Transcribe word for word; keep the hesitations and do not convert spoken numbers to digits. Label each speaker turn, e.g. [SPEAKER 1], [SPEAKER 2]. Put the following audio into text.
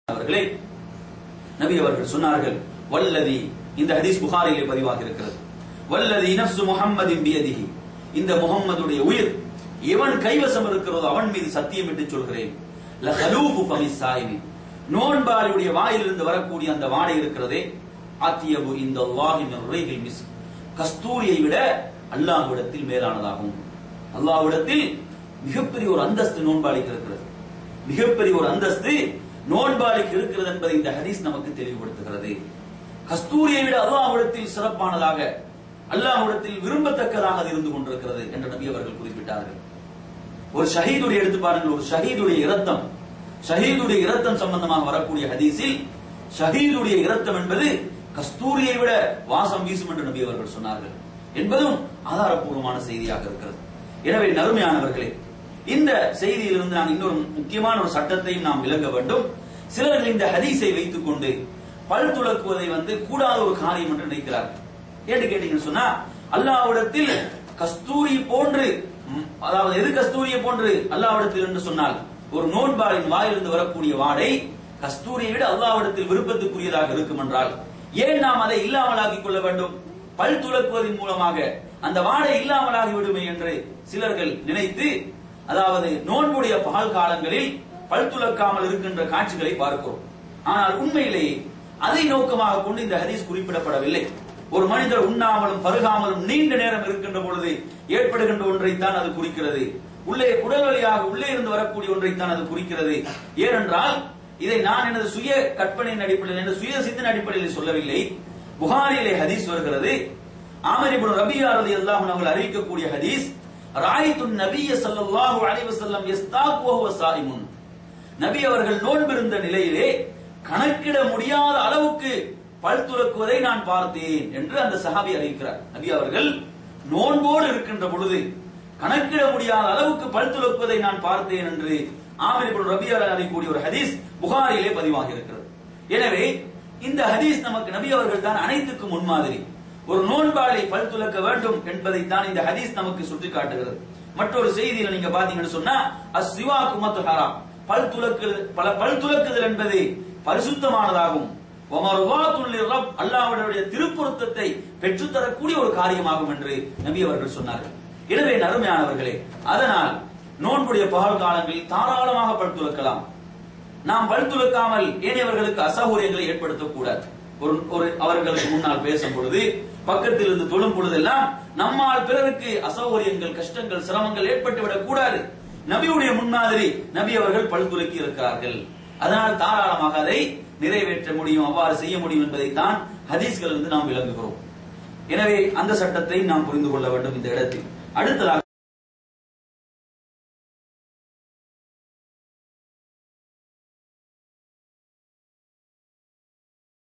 [SPEAKER 1] அவர்களே, நபி அவர்கள் சொன்னார்கள், வல்லதி, இந்த ஹதீஸ் புகாரிலே பதிவாக இருக்கிறது, வல்லதி நஃப்சு முஹம்மதின் பியதிஹி, இந்த முஹம்மதுடைய உயிர் எவன் கைவசம் இருக்கிறதோ அவன் மீது சத்தியம் என்று சொல்கிறேன், லஹலூஃபு ஃபமிஸ் ஸாயிமி, நோன்பாளியுடைய வாயிலிருந்து வரக்கூடிய அந்த வாடை இருக்கிறதே, அத்யபு இன்தல்லாஹி மின் ரைஹில் மிஸ்க், கஸ்தூரியை விட அல்லாஹ்விடத்தில் மேலானதாகும். அல்லாஹ்விடத்தில் மிகப்பெரிய ஒரு அந்தஸ்து நோன்பாளிக்கு இருக்கிறது, மிகப்பெரிய ஒரு அந்தஸ்து நோன்பாளிக்கு இருக்கிறது என்பதை இந்த ஹதீஸ் நமக்கு தெளிவுபடுத்துகிறது. கஸ்தூரியை விட அல்லாஹ்விடத்தில் சிறப்பானதாக, அல்லாஹ்விடத்தில் விரும்பத்தக்கதாக இருந்து கொண்டிருக்கிறது என்று நபி அவர்கள் குறிப்பிட்டார்கள். ஒரு ஷஹீதுடைய எடுத்து பாருங்கள், ஒரு ஷஹீதுடைய இரத்தம், ஷஹீதுடைய இரத்தம் சம்பந்தமாக வரக்கூடிய ஹதீஸில் ஷஹீதுடைய இரத்தம் என்பது கஸ்தூரியை விட வாசம் வீசும் என்று நபி அவர்கள் சொன்னார்கள் என்பதும் ஆதாரப்பூர்வமான செய்தியாக இருக்கிறது. எனவே நறுமையானவர்களே, இந்த செய்தியிலிருந்து நாம் இன்னொரு முக்கியமான ஒரு சட்டத்தையும் நாம் விளங்க வேண்டும். சிலர்கள் இந்த ஹதீஸை வைத்துக் கொண்டு பல் துலக்குவதை வந்து கூடாத ஒரு காரியம் என்று நினைக்கிறார்கள். ஏன்னு கேட்டீங்கன்னு சொன்னா, அல்லாஹ்விடத்தில் கஸ்தூரி போன்று, அதாவது எது கஸ்தூரியை போன்று அல்லாஹ்விடத்தில் என்று சொன்னால், ஒரு நோன்பாளின் வாயிலிருந்து வரக்கூடிய வாடை கஸ்தூரியை விட அல்லாஹ்விடத்தில் விருப்பத்துக்குரியதாக இருக்கும் என்றால் ஏன் நாம் அதை இல்லாமலாக்கிக் கொள்ள வேண்டும்? பல் துலக்குவதன் மூலமாக அந்த வாடை இல்லாமலாகி விடுமே என்று சிலர்கள் நினைத்து, அதாவது நோன்புடைய பகல் காலங்களில் பல் துலக்காமல் இருக்கின்ற காட்சிகளை பார்க்கிறோம். ஆனால் உண்மையிலேயே அதை நோக்கமாக கொண்டு இந்த ஹதீஸ் குறிப்பிடப்படவில்லை. ஒரு மனிதர் உண்ணாமலும் பருகாமலும் நீண்ட நேரம் இருக்கின்ற பொழுது ஏற்படுகின்ற ஒன்றைத்தான் அது குறிக்கிறது. உள்ளே குடல் வழியாக உள்ளே இருந்து வரக்கூடிய ஒன்றைத்தான் அது குறிக்கிறது. ஏனென்றால் இதை நான் எனது சுய கற்பனையின் அடிப்படையில், எனது சுய சித்தின் அடிப்படையில் சொல்லவில்லை. புகாரியிலே ஹதீஸ் வருகிறது. ஆமர் இப்னு ரபியா ரலியல்லாஹு அன்ஹு அவர்கள் அறிவிக்கக்கூடிய ஹதீஸ், ராயித்து நபிய ஸல்லல்லாஹு அலைஹி வஸல்லம் யஸ்தாக் வ ஹுவ ஸாயிமுன், நபி அவர்கள் நோன்பிருந்த நிலையிலே கணக்கிட முடியாத அளவுக்கு பல் துலக்குவதை நான் பார்த்தேன் என்று அந்த சஹாபி அறிவிக்கிறார். நபி அவர்கள் நோன்போடு இருக்கின்ற பொழுது கணக்கிட முடியாத அளவுக்கு பல் துலக்குவதை நான் பார்த்தேன் என்று ஆமர் இப்னு ரபியா அறிவிக்கக்கூடிய ஒரு ஹதீஸ் புகாரியிலே பதிவாகி இருக்கிறது. எனவே இந்த ஹதீஸ் நமக்கு நபி அவர்கள் தான் அனைத்துக்கும் முன்மாதிரி. ஒரு நோன்பாளை பல் துலக்க வேண்டும் என்பதை தான் இந்த ஹதீஸ் நமக்கு சுட்டி காட்டுகிறது. மற்றொரு செய்தியில நீங்க பாத்தீங்கன்னு சொன்னா, அஸ்ஸிவாக்கு மத்ஹரா, பல் துலக்குதல், பல பல் துலக்குதல் என்பது பரிசுத்தமானதாகும். வமர்வாத்துல் லிரப், அல்லாஹ்வுடைய திருப்பொருத்தத்தை பெற்றுத்தரக்கூடிய ஒரு காரியமாகும் என்று நபி அவர்கள் சொன்னார்கள். எனவே நறுமையானவர்களே, அதனால் நோன்புடைய பகல் காலங்களில் தாராளமாக பல் துலக்கலாம். நாம் பல் துலக்காமல் ஏனையவர்களுக்கு அசௌகரியங்களை ஏற்படுத்தக்கூடாது. ஒரு ஒரு அவர்களுக்கு முன்னால் பேசும் பொழுது, பக்கத்தில் இருந்து தொழும் பொழுதெல்லாம் நம்மால் பிறருக்கு அசௌகரியங்கள், கஷ்டங்கள், சிரமங்கள் ஏற்பட்டுவிடக் கூடாது. நபியுடைய முன்மாதிரி நபி அவர்கள் பல் துலக்கி இருக்கிறார்கள். அதனால் தாராளமாக அதை நிறைவேற்ற முடியும், அவ்வாறு செய்ய முடியும் என்பதைத்தான் ஹதீஸ்கள் இருந்து நாம் விளங்குகிறோம். எனவே அந்த சட்டத்தை நாம் புரிந்து கொள்ள வேண்டும் இந்த இடத்தில். அடுத்ததாக